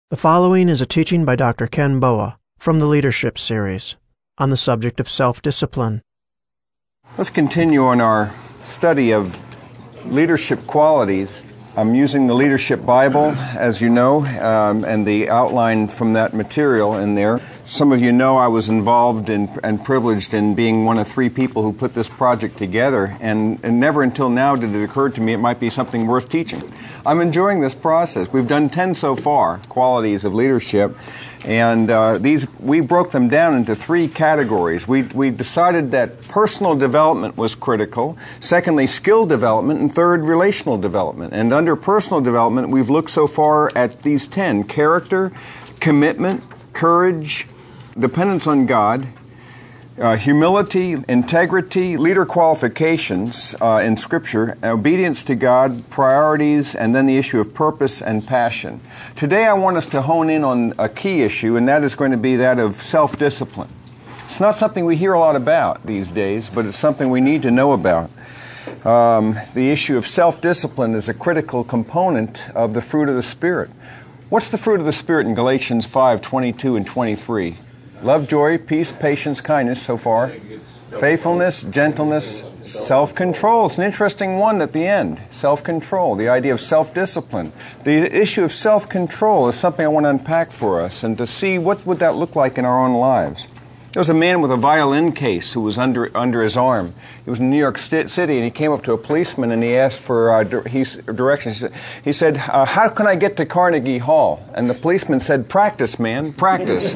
The following is a teaching by Dr. Ken Boa from the Leadership Series on the subject of self-discipline. Let's continue on our study of leadership qualities. I'm using the Leadership Bible, as you know, and the outline from that material in there. Some of you know I was involved in and privileged in being one of 3 people who put this project together, and never until now did it occur to me it might be something worth teaching. I'm enjoying this process. We've done 10 so far, qualities of leadership, and we broke them down into 3 categories. We decided that personal development was critical, secondly, skill development, and third, relational development. And under personal development, we've looked so far at these 10: character, commitment, courage, dependence on God, humility, integrity, leader qualifications in Scripture, obedience to God, priorities, and then the issue of purpose and passion. Today I want us to hone in on a key issue, and that is going to be that of self-discipline. It's not something we hear a lot about these days, but it's something we need to know about. The issue of self-discipline is a critical component of the fruit of the Spirit. What's the fruit of the Spirit in Galatians 5:22 and 23? Love, joy, peace, patience, kindness, so far. Faithfulness, gentleness, self-control. It's an interesting one at the end. Self-control, the idea of self-discipline. The issue of self-control is something I want to unpack for us and to see what would that look like in our own lives. There was a man with a violin case who was under his arm. He was in New York City, and he came up to a policeman and he asked for directions. He said, how can I get to Carnegie Hall? And the policeman said, practice, man, practice.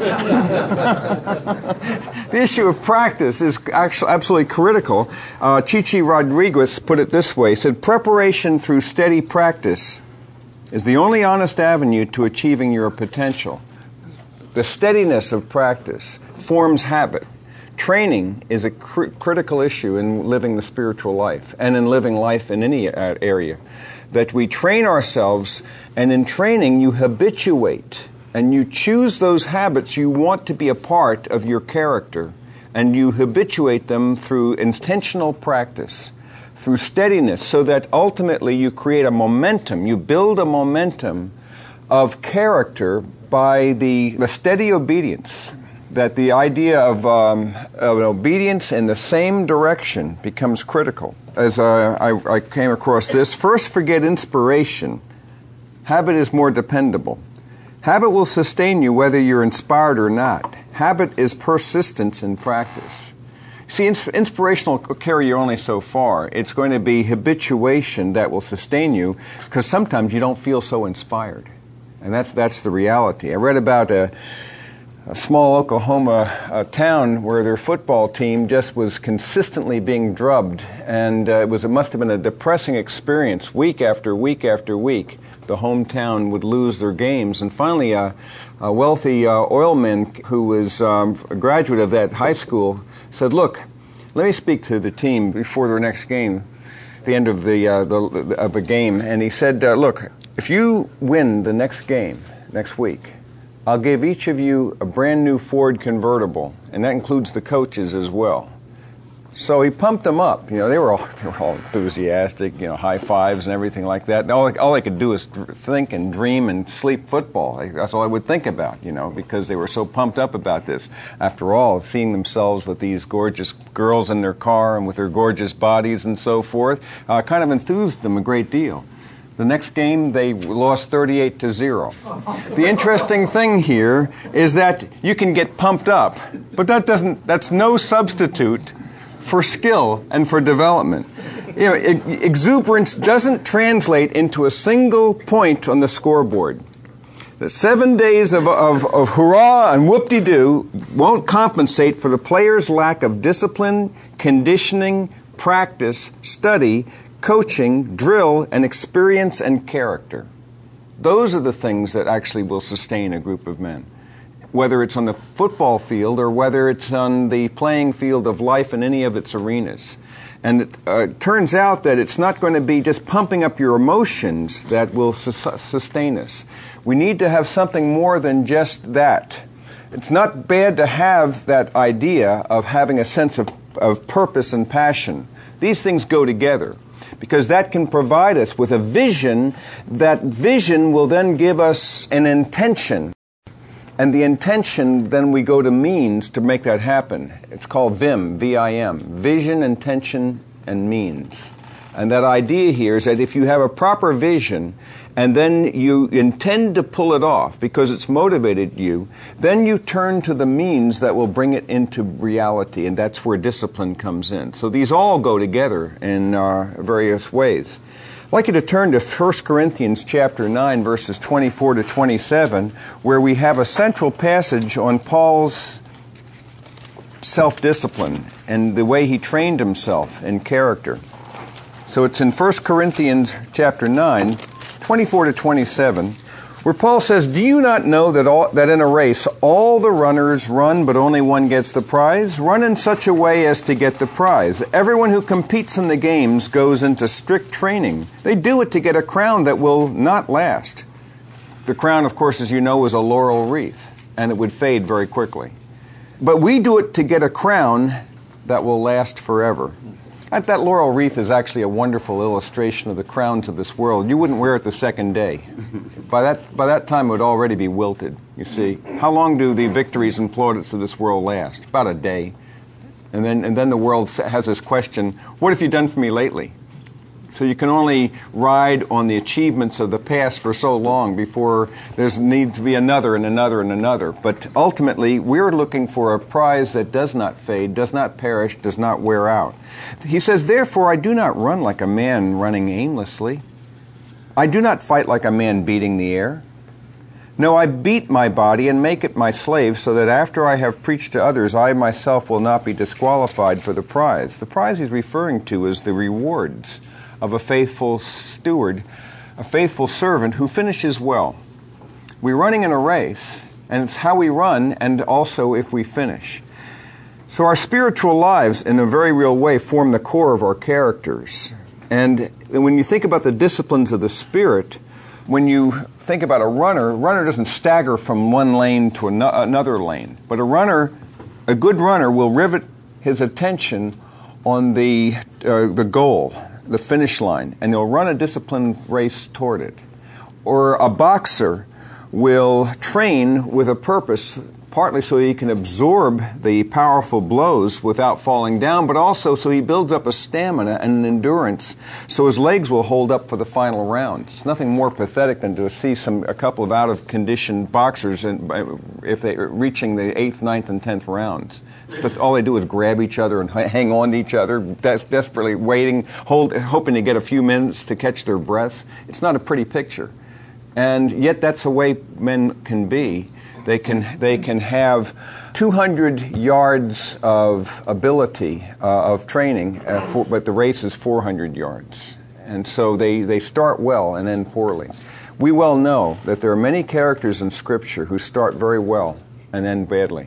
The issue of practice is actually absolutely critical. Chichi Rodriguez put it this way. He said, preparation through steady practice is the only honest avenue to achieving your potential. The steadiness of practice forms habit. Training is a critical issue in living the spiritual life and in living life in any area. That we train ourselves, and in training you habituate and you choose those habits you want to be a part of your character, and you habituate them through intentional practice, through steadiness, so that ultimately you create a momentum, you build a momentum of character by the steady obedience, that the idea of an obedience in the same direction becomes critical. As I came across this, first forget inspiration. Habit is more dependable. Habit will sustain you whether you're inspired or not. Habit is persistence in practice. See, inspiration will carry you only so far. It's going to be habituation that will sustain you, because sometimes you don't feel so inspired. And that's the reality. I read about a small Oklahoma town where their football team just was consistently being drubbed, and it must have been a depressing experience. Week after week after week, the hometown would lose their games, and finally a wealthy oilman who was a graduate of that high school said, "Look, let me speak to the team before their next game, at the end of the game," and he said, "Look, if you win the next game next week, I'll give each of you a brand new Ford convertible, and that includes the coaches as well." So he pumped them up. You know, they were all enthusiastic, you know, high fives and everything like that. And all I could do is think and dream and sleep football. That's all I would think about, you know, because they were so pumped up about this. After all, seeing themselves with these gorgeous girls in their car and with their gorgeous bodies and so forth, kind of enthused them a great deal. The next game, they lost 38-0. The interesting thing here is that you can get pumped up, but that's no substitute for skill and for development. You know, exuberance doesn't translate into a single point on the scoreboard. The 7 days of hurrah and whoop-de-doo won't compensate for the player's lack of discipline, conditioning, practice, study, coaching, drill, and experience and character. Those are the things that actually will sustain a group of men, whether it's on the football field or whether it's on the playing field of life in any of its arenas. And it turns out that it's not going to be just pumping up your emotions that will sustain us. We need to have something more than just that. It's not bad to have that idea of having a sense of purpose and passion. These things go together. because that can provide us with a vision. That vision will then give us an intention. And the intention, then we go to means to make that happen. It's called VIM, V-I-M, vision, intention, and means. And that idea here is that if you have a proper vision, and then you intend to pull it off because it's motivated you, then you turn to the means that will bring it into reality, and that's where discipline comes in. So these all go together in various ways. I'd like you to turn to 1 Corinthians chapter 9, verses 24 to 27, where we have a central passage on Paul's self-discipline and the way he trained himself in character. So it's in 1 Corinthians chapter 9, 24 to 27, where Paul says, "Do you not know that in a race all the runners run, but only one gets the prize? Run in such a way as to get the prize. Everyone who competes in the games goes into strict training. They do it to get a crown that will not last." The crown, of course, as you know, is a laurel wreath, and it would fade very quickly. But we do it to get a crown that will last forever. That laurel wreath is actually a wonderful illustration of the crowns of this world. You wouldn't wear it the second day. By that time, it would already be wilted, you see. How long do the victories and plaudits of this world last? About a day. And then the world has this question, what have you done for me lately? So you can only ride on the achievements of the past for so long before there's need to be another and another and another. But ultimately, we're looking for a prize that does not fade, does not perish, does not wear out. He says, "Therefore I do not run like a man running aimlessly. I do not fight like a man beating the air. No, I beat my body and make it my slave, so that after I have preached to others, I myself will not be disqualified for the prize." The prize he's referring to is the rewards of a faithful steward, a faithful servant who finishes well. We're running in a race, and it's how we run and also if we finish. So our spiritual lives, in a very real way, form the core of our characters. And when you think about the disciplines of the Spirit, when you think about a runner doesn't stagger from one lane to another lane. But a good runner will rivet his attention on the goal, the finish line, and he'll run a disciplined race toward it. Or a boxer will train with a purpose, partly so he can absorb the powerful blows without falling down, but also so he builds up a stamina and an endurance so his legs will hold up for the final round. It's nothing more pathetic than to see a couple of out-of-condition boxers if they're reaching the 8th, 9th, and 10th rounds. But all they do is grab each other and hang on to each other, desperately waiting, hoping to get a few minutes to catch their breaths. It's not a pretty picture. And yet that's the way men can be. They can have 200 yards of ability of training, but the race is 400 yards. And so they start well and end poorly. We well know that there are many characters in Scripture who start very well and end badly.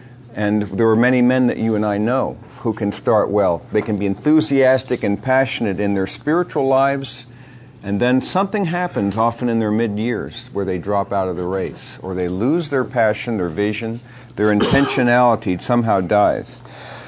And there are many men that you and I know who can start well. They can be enthusiastic and passionate in their spiritual lives, and then something happens often in their mid-years where they drop out of the race, or they lose their passion, their vision, their intentionality somehow dies.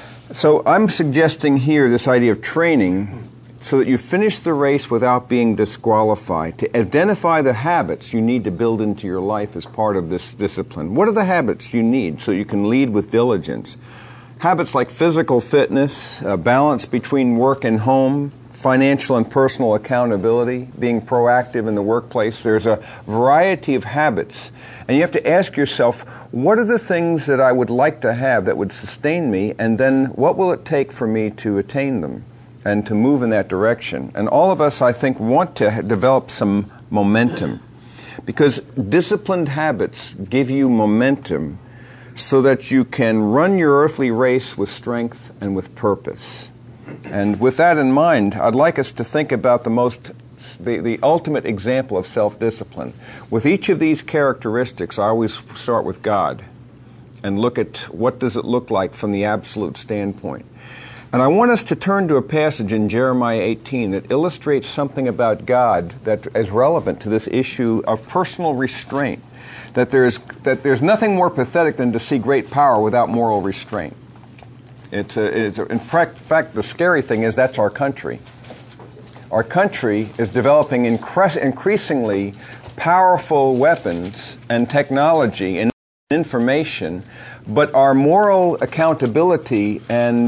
So I'm suggesting here this idea of training so that you finish the race without being disqualified, to identify the habits you need to build into your life as part of this discipline. What are the habits you need so you can lead with diligence? Habits like physical fitness, balance between work and home, financial and personal accountability, being proactive in the workplace. There's a variety of habits. And you have to ask yourself, what are the things that I would like to have that would sustain me, and then what will it take for me to attain them and to move in that direction? And all of us, I think, want to develop some momentum, because disciplined habits give you momentum so that you can run your earthly race with strength and with purpose. And with that in mind, I'd like us to think about the ultimate example of self-discipline. With each of these characteristics, I always start with God and look at what does it look like from the absolute standpoint. And I want us to turn to a passage in Jeremiah 18 that illustrates something about God that is relevant to this issue of personal restraint. That there's nothing more pathetic than to see great power without moral restraint. In fact, the scary thing is that's our country. our country is developing increasingly powerful weapons and technology and information, but our moral accountability and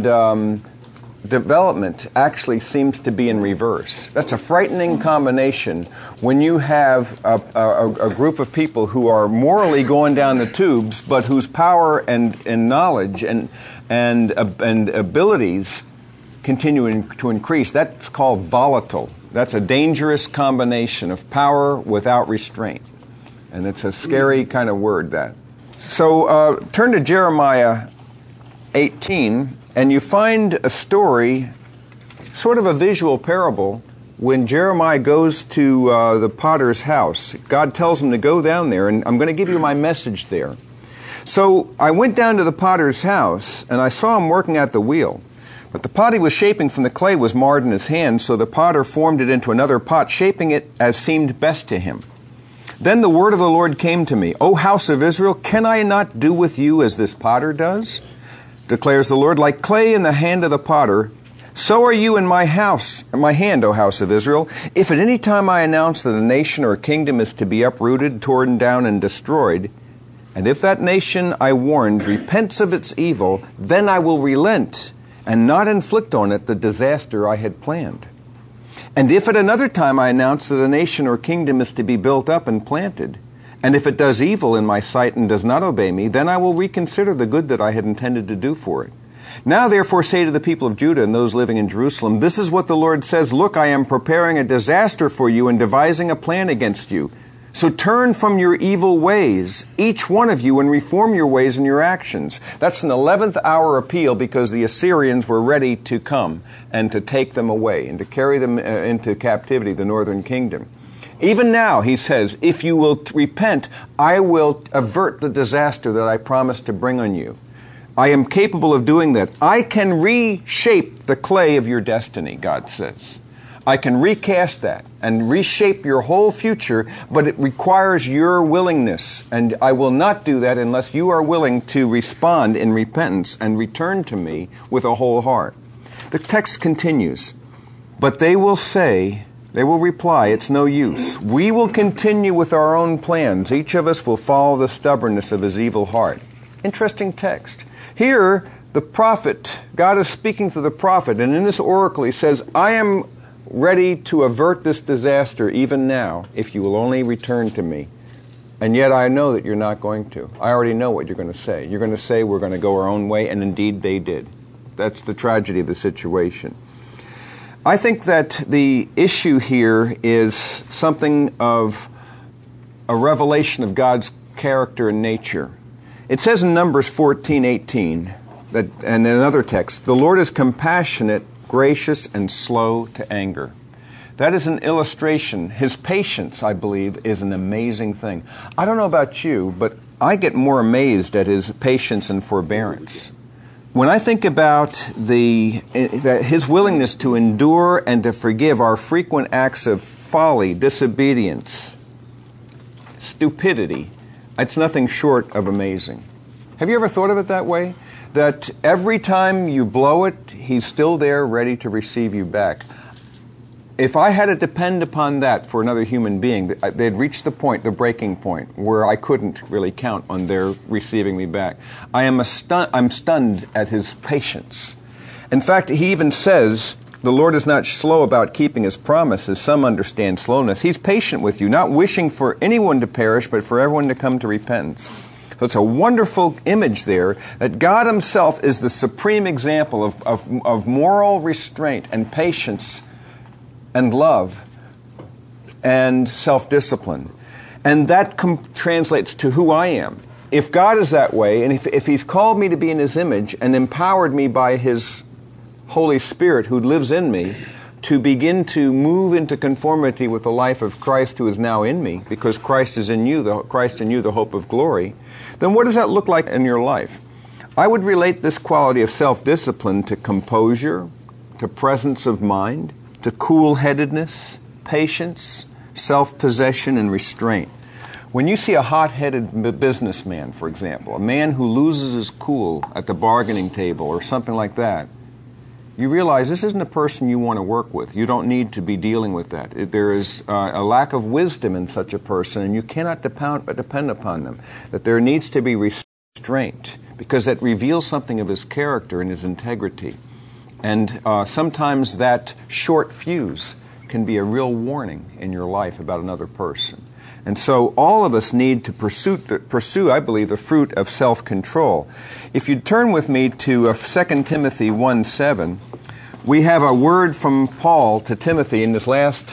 development actually seems to be in reverse. That's a frightening combination when you have a group of people who are morally going down the tubes, but whose power and knowledge and abilities continuing to increase. That's called volatile. That's a dangerous combination of power without restraint. And it's a scary kind of word, that. So turn to Jeremiah 18, and you find a story, sort of a visual parable, when Jeremiah goes to the potter's house. God tells him to go down there, and I'm going to give you my message there. So I went down to the potter's house, and I saw him working at the wheel. But the pot he was shaping from the clay was marred in his hand, so the potter formed it into another pot, shaping it as seemed best to him. Then the word of the Lord came to me, O house of Israel, can I not do with you as this potter does? Declares the Lord, like clay in the hand of the potter, so are you in my hand, O house of Israel. If at any time I announce that a nation or a kingdom is to be uprooted, torn down, and destroyed, and if that nation I warned repents of its evil, then I will relent and not inflict on it the disaster I had planned. And if at another time I announce that a nation or kingdom is to be built up and planted, and if it does evil in my sight and does not obey me, then I will reconsider the good that I had intended to do for it. Now therefore say to the people of Judah and those living in Jerusalem, this is what the Lord says, look, I am preparing a disaster for you and devising a plan against you. So turn from your evil ways, each one of you, and reform your ways and your actions. That's an 11th hour appeal because the Assyrians were ready to come and to take them away and to carry them into captivity, the northern kingdom. Even now, he says, if you will repent, I will avert the disaster that I promised to bring on you. I am capable of doing that. I can reshape the clay of your destiny, God says. I can recast that and reshape your whole future, but it requires your willingness. And I will not do that unless you are willing to respond in repentance and return to me with a whole heart. The text continues, but they will reply, it's no use. We will continue with our own plans. Each of us will follow the stubbornness of his evil heart. Interesting text. Here, the prophet, God is speaking through the prophet, and in this oracle he says, I am ready to avert this disaster even now, if you will only return to me. And yet I know that you're not going to. I already know what you're going to say. You're going to say we're going to go our own way, and indeed they did. That's the tragedy of the situation. I think that the issue here is something of a revelation of God's character and nature. It says in Numbers 14:18, that, and in another text, the Lord is compassionate, gracious, and slow to anger. That is an illustration. His patience, I believe, is an amazing thing. I don't know about you, but I get more amazed at his patience and forbearance. When I think about his willingness to endure and to forgive our frequent acts of folly, disobedience, stupidity, it's nothing short of amazing. Have you ever thought of it that way? That every time you blow it, he's still there ready to receive you back. If I had to depend upon that for another human being, they'd reached the breaking point, where I couldn't really count on their receiving me back. I'm stunned at his patience. In fact, he even says, the Lord is not slow about keeping his promises. Some understand slowness. He's patient with you, not wishing for anyone to perish, but for everyone to come to repentance. So it's a wonderful image there that God himself is the supreme example of moral restraint and patience and love and self-discipline. And that translates to who I am. If God is that way, and if he's called me to be in his image and empowered me by his Holy Spirit who lives in me to begin to move into conformity with the life of Christ who is now in me, because Christ is in you, Christ in you, the hope of glory, then what does that look like in your life? I would relate this quality of self-discipline to composure, to presence of mind, to cool-headedness, patience, self-possession, and restraint. When you see a hot-headed businessman, for example, a man who loses his cool at the bargaining table or something like that, you realize this isn't a person you want to work with. You don't need to be dealing with that. There is a lack of wisdom in such a person, and you cannot depend upon them. That there needs to be restraint, because that reveals something of his character and his integrity. And sometimes that short fuse can be a real warning in your life about another person. And so all of us need to pursue, I believe, the fruit of self-control. If you'd turn with me to 2 Timothy 1:7, we have a word from Paul to Timothy in his last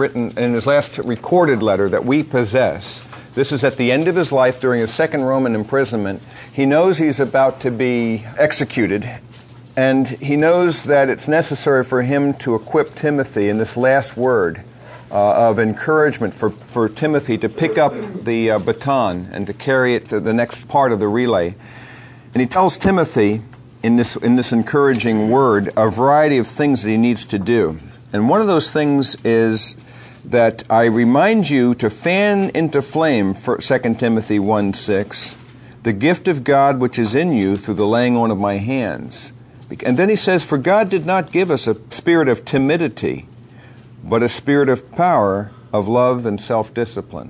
recorded letter that we possess. This is at the end of his life during his second Roman imprisonment. He knows he's about to be executed, and he knows that it's necessary for him to equip Timothy in this last word of encouragement for Timothy to pick up the baton and to carry it to the next part of the relay. And he tells Timothy in this encouraging word a variety of things that he needs to do. And one of those things is that I remind you to fan into flame, for 2 Timothy 1:6, the gift of God which is in you through the laying on of my hands. And then he says, for God did not give us a spirit of timidity, but a spirit of power, of love, and self-discipline.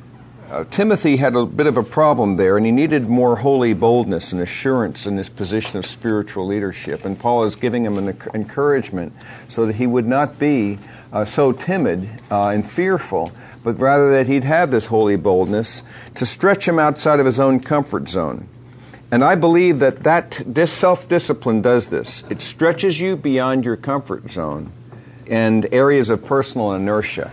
Timothy had a bit of a problem there, and he needed more holy boldness and assurance in his position of spiritual leadership. And Paul is giving him an encouragement so that he would not be so timid and fearful, but rather that he'd have this holy boldness to stretch him outside of his own comfort zone. And I believe that this self-discipline does this. It stretches you beyond your comfort zone and areas of personal inertia.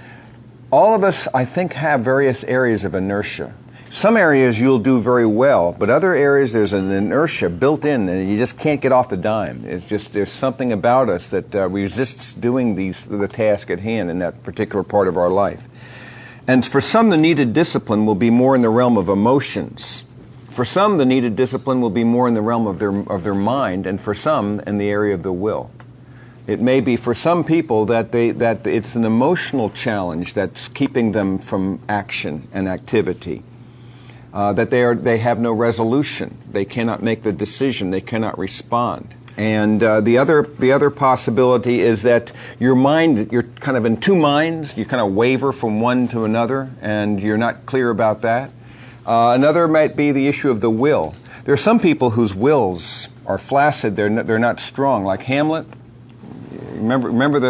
All of us, I think, have various areas of inertia. Some areas you'll do very well, but other areas there's an inertia built in and you just can't get off the dime. It's just there's something about us that resists doing the task at hand in that particular part of our life. And for some, the needed discipline will be more in the realm of emotions. For some, the needed discipline will be more in the realm of their mind, and for some, in the area of the will. It may be for some people that it's an emotional challenge that's keeping them from action and activity. That they have no resolution. They cannot make the decision. They cannot respond. And the other possibility is that your mind, you're kind of in two minds. You kind of waver from one to another, and you're not clear about that. Another might be the issue of the will. There are some people whose wills are flaccid. They're not strong, like Hamlet. Remember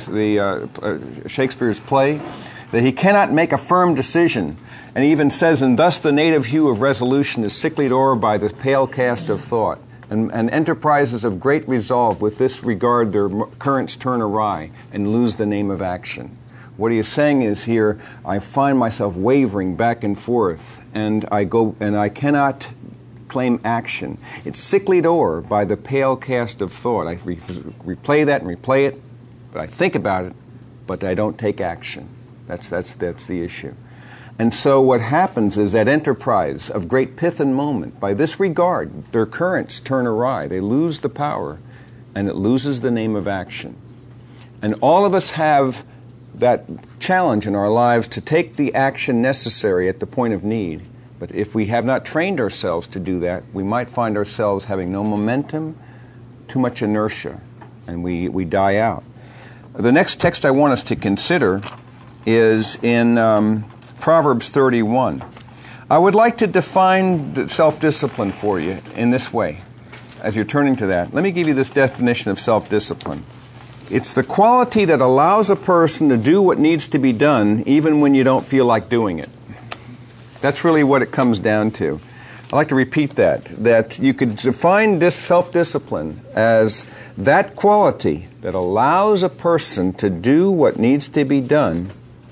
the Shakespeare's play? That he cannot make a firm decision. And he even says, and thus the native hue of resolution is sicklied o'er by the pale cast of thought. And enterprises of great resolve with this regard their currents turn awry and lose the name of action. What he is saying is here, I find myself wavering back and forth, and I cannot claim action. It's sicklied o'er by the pale cast of thought. I replay that and replay it, but I think about it, but I don't take action. That's the issue. And so what happens is that enterprise of great pith and moment, by this regard, their currents turn awry. They lose the power, and it loses the name of action. And all of us have that challenge in our lives to take the action necessary at the point of need. But if we have not trained ourselves to do that, we might find ourselves having no momentum, too much inertia, and we die out. The next text I want us to consider is in Proverbs 31. I would like to define self-discipline for you in this way. As you're turning to that, let me give you this definition of self-discipline. It's the quality that allows a person to do what needs to be done even when you don't feel like doing it. That's really what it comes down to. I'd like to repeat that you could define this self-discipline as that quality that allows a person to do what needs to be done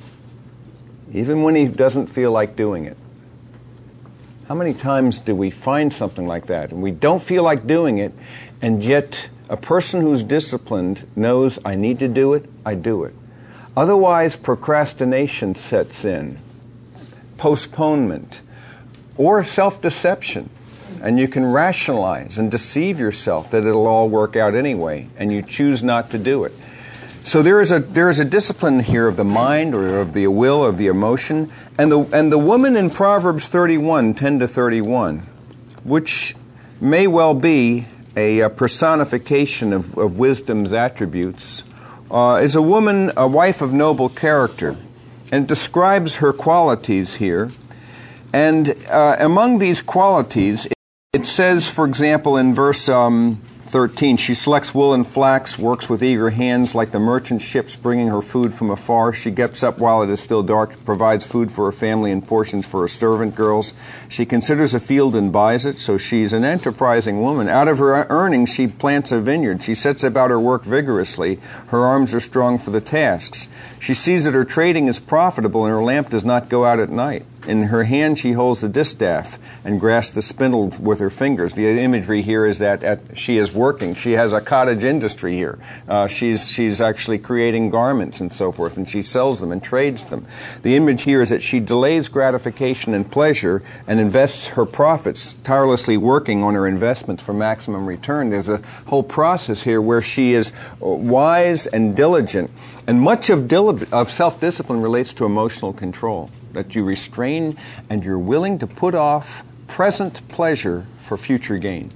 even when he doesn't feel like doing it. How many times do we find something like that and we don't feel like doing it, and yet a person who's disciplined knows I need to do it, I do it. Otherwise, procrastination sets in, postponement, or self-deception. And you can rationalize and deceive yourself that it'll all work out anyway, and you choose not to do it. So there is a discipline here of the mind, or of the will, of the emotion, and the woman in Proverbs 31, 10 to 31, which may well be a personification of wisdom's attributes, is a woman, a wife of noble character. And it describes her qualities here. And among these qualities, it says, for example, in verse 13, she selects wool and flax, works with eager hands like the merchant ships bringing her food from afar. She gets up while it is still dark, provides food for her family and portions for her servant girls. She considers a field and buys it, so she's an enterprising woman. Out of her earnings, she plants a vineyard. She sets about her work vigorously. Her arms are strong for the tasks. She sees that her trading is profitable and her lamp does not go out at night. In her hand she holds the distaff and grasps the spindle with her fingers. The imagery here is that she is working. She has a cottage industry here. She's actually creating garments and so forth, and she sells them and trades them. The image here is that she delays gratification and pleasure and invests her profits, tirelessly working on her investments for maximum return. There's a whole process here where she is wise and diligent, and much of self-discipline relates to emotional control. That you restrain and you're willing to put off present pleasure for future gain.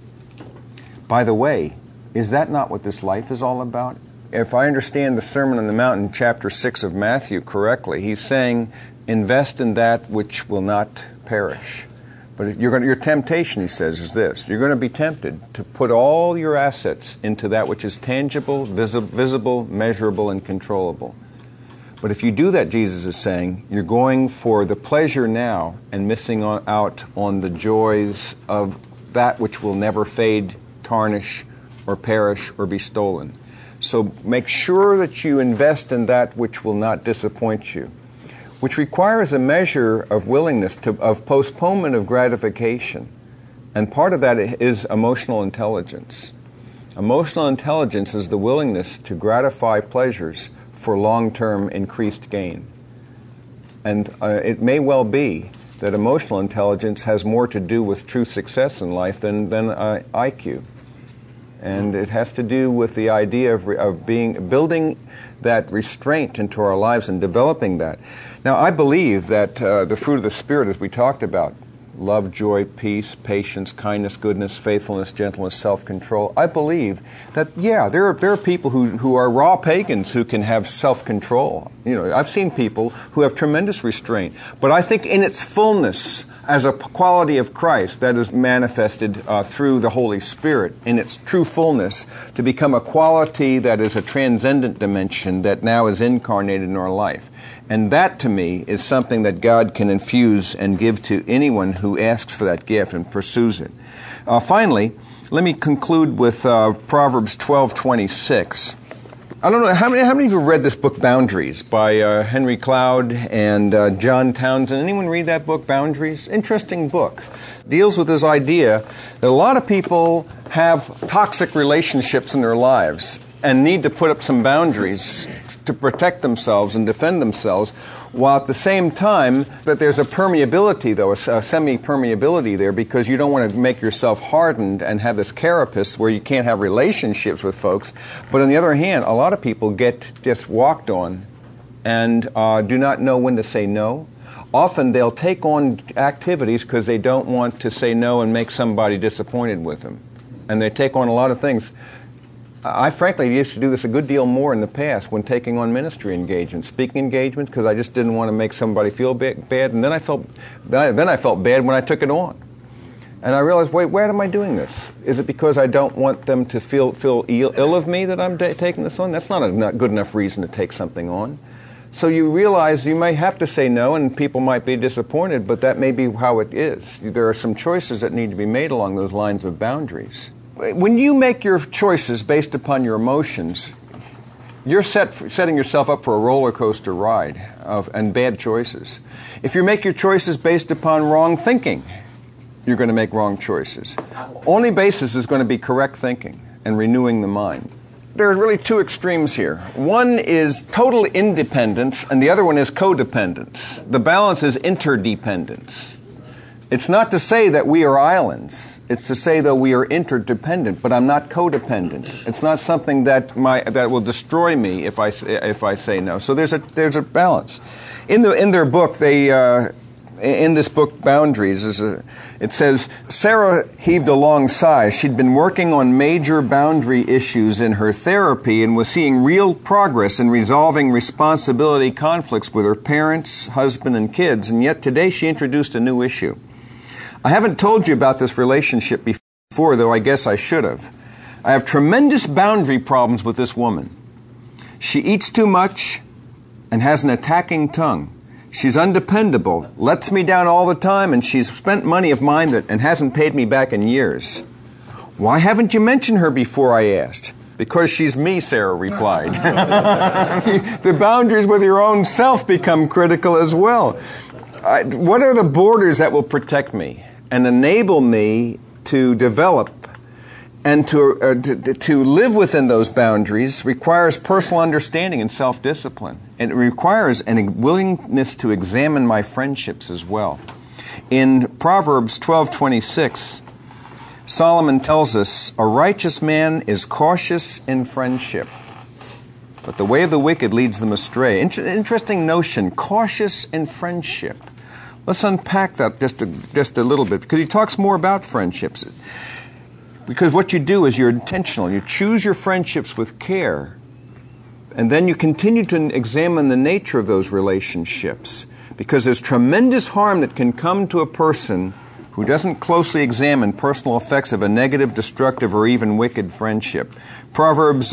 By the way, is that not what this life is all about? If I understand the Sermon on the Mount in chapter 6 of Matthew correctly, he's saying, invest in that which will not perish. But your temptation, he says, is this. You're going to be tempted to put all your assets into that which is tangible, visible, measurable, and controllable. But if you do that, Jesus is saying, you're going for the pleasure now and missing out on the joys of that which will never fade, tarnish, or perish, or be stolen. So make sure that you invest in that which will not disappoint you, which requires a measure of willingness, of postponement of gratification. And part of that is emotional intelligence. Emotional intelligence is the willingness to gratify pleasures for long-term increased gain. And it may well be that emotional intelligence has more to do with true success in life than IQ. And it has to do with the idea of building that restraint into our lives and developing that. Now, I believe that the fruit of the Spirit, as we talked about, love, joy, peace, patience, kindness, goodness, faithfulness, gentleness, self-control. I believe that, yeah, there are people who are raw pagans who can have self-control. You know, I've seen people who have tremendous restraint. But I think in its fullness, as a quality of Christ that is manifested through the Holy Spirit, in its true fullness, to become a quality that is a transcendent dimension that now is incarnated in our life. And that, to me, is something that God can infuse and give to anyone who asks for that gift and pursues it. Finally, let me conclude with Proverbs 12:26. I don't know, how many of you have read this book, Boundaries, by Henry Cloud and John Townsend? Anyone read that book, Boundaries? Interesting book. Deals with this idea that a lot of people have toxic relationships in their lives and need to put up some boundaries to protect themselves and defend themselves, while at the same time that there's a permeability, though, a semi-permeability there, because you don't want to make yourself hardened and have this carapace where you can't have relationships with folks. But on the other hand, a lot of people get just walked on and do not know when to say no. Often they'll take on activities because they don't want to say no and make somebody disappointed with them. And they take on a lot of things. I frankly used to do this a good deal more in the past when taking on ministry engagements, speaking engagements, because I just didn't want to make somebody feel bad. And then I felt bad when I took it on. And I realized, wait, why am I doing this? Is it because I don't want them to feel ill of me that I'm taking this on? That's not a good enough reason to take something on. So you realize you may have to say no, and people might be disappointed, but that may be how it is. There are some choices that need to be made along those lines of boundaries. When you make your choices based upon your emotions, you're setting yourself up for a roller coaster ride and bad choices. If you make your choices based upon wrong thinking, you're going to make wrong choices. Only basis is going to be correct thinking and renewing the mind. There's really two extremes here. One is total independence, and the other one is codependence. The balance is interdependence. It's not to say that we are islands. It's to say that we are interdependent, but I'm not codependent. It's not something that will destroy me if I say no. So there's a balance. In their book, they in this book, Boundaries, it says, Sarah heaved a long sigh. She'd been working on major boundary issues in her therapy and was seeing real progress in resolving responsibility conflicts with her parents, husband, and kids, and yet today she introduced a new issue. I haven't told you about this relationship before, though I guess I should have. I have tremendous boundary problems with this woman. She eats too much and has an attacking tongue. She's undependable, lets me down all the time, and she's spent money of mine and hasn't paid me back in years. Why haven't you mentioned her before, I asked. Because she's me, Sarah replied. The boundaries with your own self become critical as well. What are the borders that will protect me and enable me to develop and to live within those boundaries requires personal understanding and self-discipline. And it requires a willingness to examine my friendships as well. In Proverbs 12:26, Solomon tells us, a righteous man is cautious in friendship, but the way of the wicked leads them astray. Interesting notion, cautious in friendship. Let's unpack that just a little bit, because he talks more about friendships. Because what you do is you're intentional. You choose your friendships with care, and then you continue to examine the nature of those relationships, because there's tremendous harm that can come to a person who doesn't closely examine personal effects of a negative, destructive, or even wicked friendship. Proverbs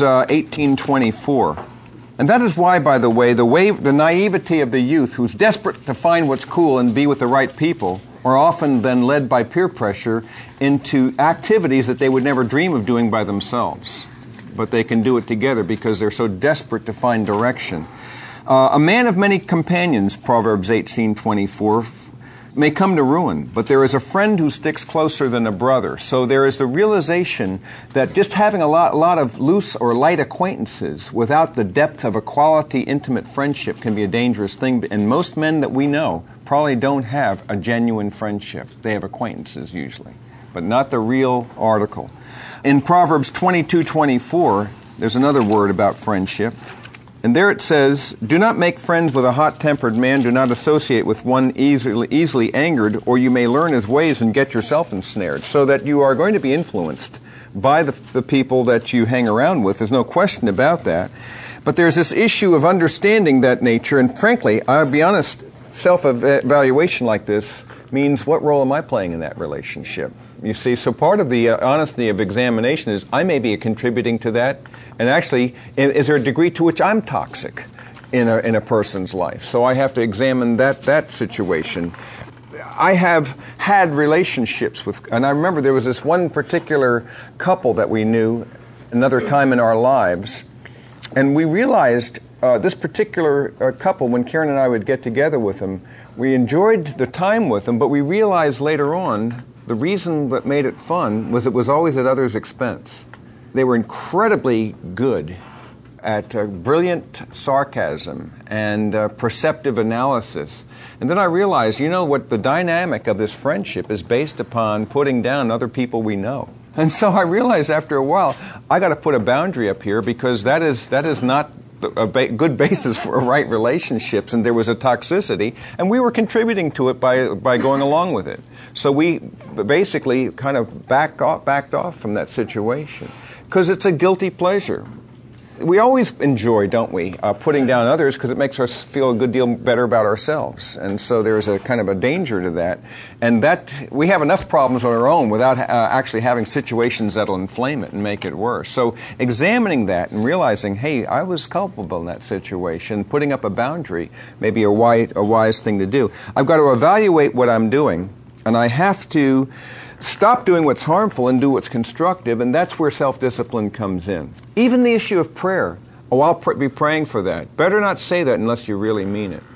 18:24. And that is why, by the way, the naivety of the youth who's desperate to find what's cool and be with the right people are often then led by peer pressure into activities that they would never dream of doing by themselves. But they can do it together because they're so desperate to find direction. A man of many companions, Proverbs 18:24, may come to ruin, but there is a friend who sticks closer than a brother. So there is the realization that just having a lot of loose or light acquaintances without the depth of a quality, intimate friendship can be a dangerous thing. And most men that we know probably don't have a genuine friendship. They have acquaintances usually, but not the real article. In Proverbs 22:24, there's another word about friendship. And there it says, do not make friends with a hot-tempered man. Do not associate with one easily angered, or you may learn his ways and get yourself ensnared. So that you are going to be influenced by the people that you hang around with. There's no question about that. But there's this issue of understanding that nature. And frankly, I'll be honest, self-evaluation like this means, what role am I playing in that relationship? You see, so part of the honesty of examination is I may be contributing to that. And actually, is there a degree to which I'm toxic in a person's life? So I have to examine that situation. I have had relationships with, and I remember there was this one particular couple that we knew another time in our lives, and we realized this particular couple, when Karen and I would get together with them, we enjoyed the time with them, but we realized later on the reason that made it fun was it was always at others' expense. They were incredibly good at brilliant sarcasm and perceptive analysis. And then I realized, what the dynamic of this friendship is based upon putting down other people we know. And so I realized after a while, I got to put a boundary up here, because that is not a good basis for right relationships, and there was a toxicity, and we were contributing to it by going along with it. So we basically kind of backed off from that situation, because it's a guilty pleasure. We always enjoy, don't we, putting down others, because it makes us feel a good deal better about ourselves. And so there's a kind of a danger to that. And that we have enough problems on our own without actually having situations that'll inflame it and make it worse. So examining that and realizing, hey, I was culpable in that situation, putting up a boundary may be a wise thing to do. I've got to evaluate what I'm doing, and I have to stop doing what's harmful and do what's constructive, and that's where self-discipline comes in. Even the issue of prayer. Oh, I'll be praying for that. Better not say that unless you really mean it.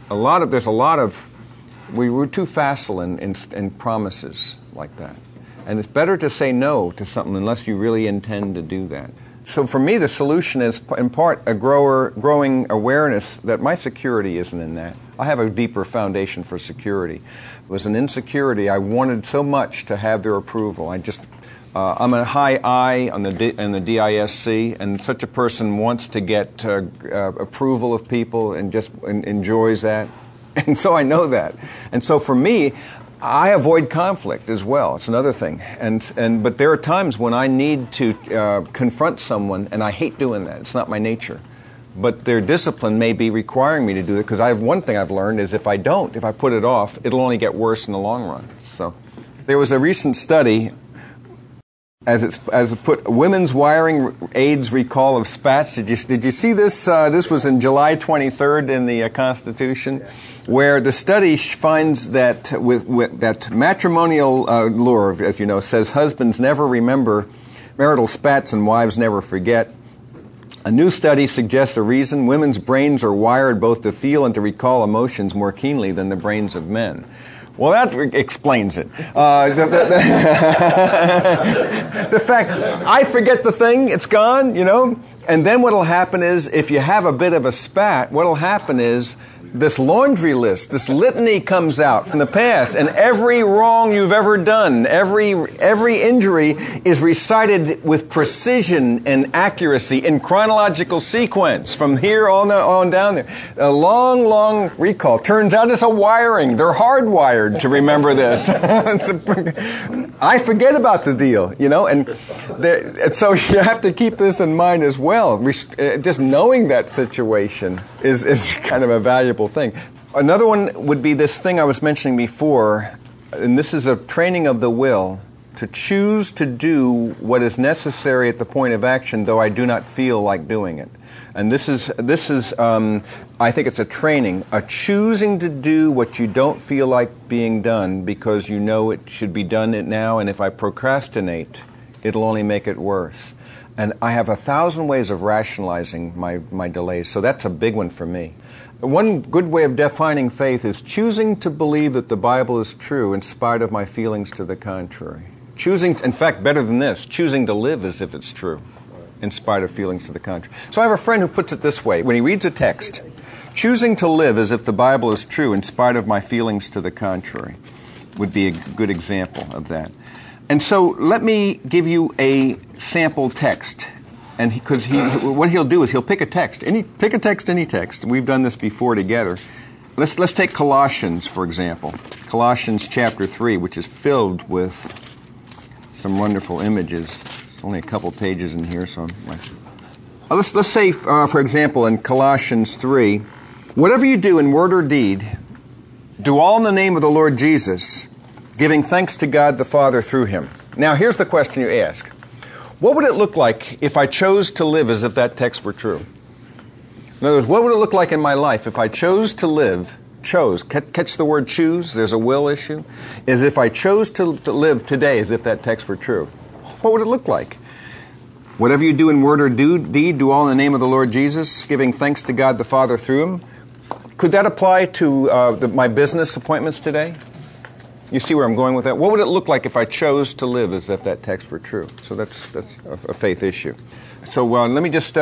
We were too facile in promises like that. And it's better to say no to something unless you really intend to do that. So for me, the solution is, in part, a growing awareness that my security isn't in that. I have a deeper foundation for security. It was an insecurity. I wanted so much to have their approval. I'm a high I on the DISC, and such a person wants to get approval of people and just enjoys that. And so I know that. And so for me, I avoid conflict as well. It's another thing. But there are times when I need to confront someone, and I hate doing that. It's not my nature. But their discipline may be requiring me to do it, because one thing I've learned is if I put it off, it'll only get worse in the long run. So there was a recent study, as it put, women's wiring aids recall of spats. Did you see this? This was in July 23rd in the Constitution, where the study finds that that matrimonial lure, as you know, says husbands never remember marital spats and wives never forget. A new study suggests a reason: women's brains are wired both to feel and to recall emotions more keenly than the brains of men. Well, that explains it. The fact, I forget the thing, it's gone, and then what'll happen is, if you have a bit of a spat, what'll happen is, this laundry list, this litany comes out from the past, and every wrong you've ever done, every injury is recited with precision and accuracy in chronological sequence from here on down there. A long, long recall. Turns out it's a wiring. They're hardwired to remember this. I forget about the deal, and so you have to keep this in mind as well. Just knowing that situation is kind of a valuable thing. Another one would be this thing I was mentioning before, and this is a training of the will to choose to do what is necessary at the point of action, though I do not feel like doing it. And this is I think it's a training, a choosing to do what you don't feel like being done because you know it should be done now, and if I procrastinate, it'll only make it worse. And I have 1,000 ways of rationalizing my delays, so that's a big one for me. One good way of defining faith is choosing to believe that the Bible is true in spite of my feelings to the contrary. Choosing, in fact, better than this, choosing to live as if it's true in spite of feelings to the contrary. So I have a friend who puts it this way. When he reads a text, choosing to live as if the Bible is true in spite of my feelings to the contrary would be a good example of that. And so let me give you a sample text. And what he'll do is he'll pick a text, any text. We've done this before together. Let's take Colossians, for example. Colossians chapter 3, which is filled with some wonderful images. There's only a couple pages in here, so let's say, for example, in Colossians 3, whatever you do in word or deed, do all in the name of the Lord Jesus, giving thanks to God the Father through Him. Now, here's the question you ask. What would it look like if I chose to live as if that text were true? In other words, what would it look like in my life if I chose to live, catch the word choose, there's a will issue, is if I chose to live today as if that text were true. What would it look like? Whatever you do in word or deed, do all in the name of the Lord Jesus, giving thanks to God the Father through Him. Could that apply to my business appointments today? You see where I'm going with that? What would it look like if I chose to live as if that text were true? So that's a faith issue. So let me just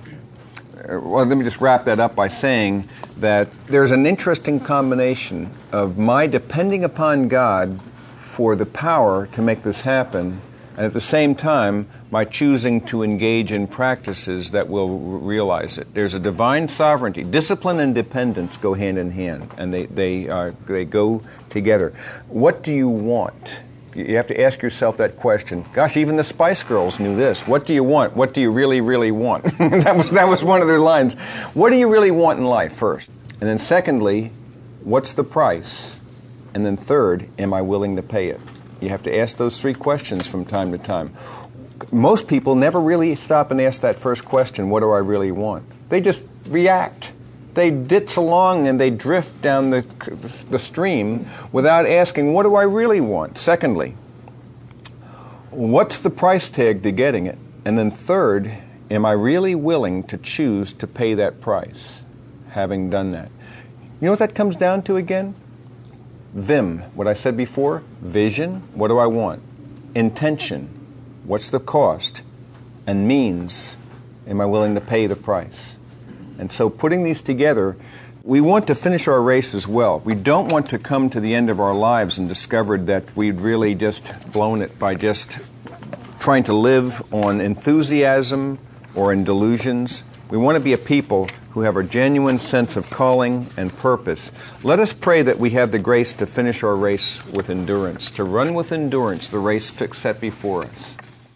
wrap that up by saying that there's an interesting combination of my depending upon God for the power to make this happen, and at the same time, my choosing to engage in practices that will realize it. There's a divine sovereignty. Discipline and dependence go hand in hand, and they go together. What do you want? You have to ask yourself that question. Gosh, even the Spice Girls knew this. What do you want? What do you really, really want? that was one of their lines. What do you really want in life first? And then secondly, what's the price? And then third, am I willing to pay it? You have to ask those three questions from time to time. Most people never really stop and ask that first question, what do I really want? They just react. They ditz along and they drift down the stream without asking, what do I really want? Secondly, what's the price tag to getting it? And then third, am I really willing to choose to pay that price, having done that? You know what that comes down to again? Vim, what I said before, vision, what do I want? Intention, what's the cost? And means, am I willing to pay the price? And so putting these together, we want to finish our race as well. We don't want to come to the end of our lives and discovered that we'd really just blown it by just trying to live on enthusiasm or in delusions. We want to be a people who have a genuine sense of calling and purpose. Let us pray that we have the grace to finish our race with endurance, to run with endurance the race set before us.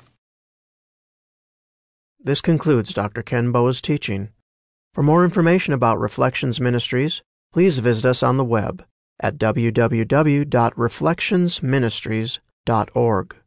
This concludes Dr. Ken Boa's teaching. For more information about Reflections Ministries, please visit us on the web at www.reflectionsministries.org.